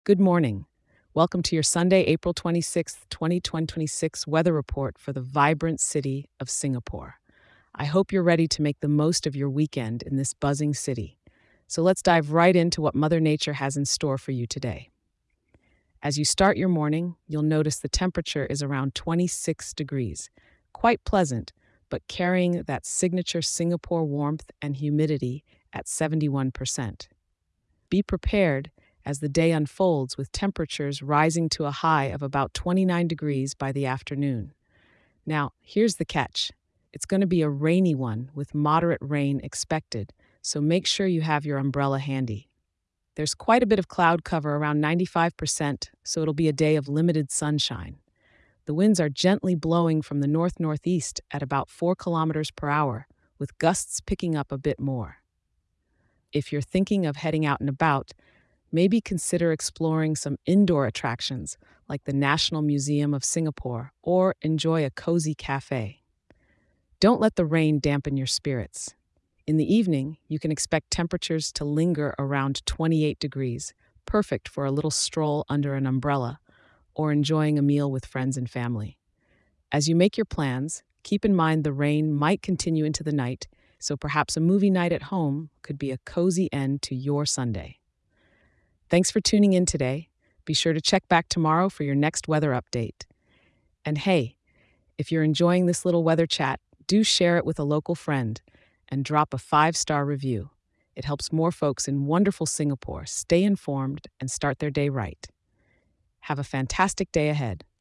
Good morning. Welcome to your Sunday, April 26th, 2026 weather report for the vibrant city of Singapore. I hope you're ready to make the most of your weekend in this buzzing city. So let's dive right into what Mother Nature has in store for you today. As you start your morning, you'll notice the temperature is around 26 degrees. Quite pleasant, but carrying that signature Singapore warmth and humidity at 71%. Be prepared as the day unfolds with temperatures rising to a high of about 29 degrees by the afternoon. Now, here's the catch. It's going to be a rainy one with moderate rain expected, so make sure you have your umbrella handy. There's quite a bit of cloud cover, around 95%, so it'll be a day of limited sunshine. The winds are gently blowing from the north-northeast at about 4 kilometers per hour, with gusts picking up a bit more. If you're thinking of heading out and about, maybe consider exploring some indoor attractions like the National Museum of Singapore or enjoy a cozy cafe. Don't let the rain dampen your spirits. In the evening, you can expect temperatures to linger around 28 degrees, perfect for a little stroll under an umbrella or enjoying a meal with friends and family. As you make your plans, keep in mind the rain might continue into the night, so perhaps a movie night at home could be a cozy end to your Sunday. Thanks for tuning in today. Be sure to check back tomorrow for your next weather update. And hey, if you're enjoying this little weather chat, do share it with a local friend and drop a 5-star review. It helps more folks in wonderful Singapore stay informed and start their day right. Have a fantastic day ahead.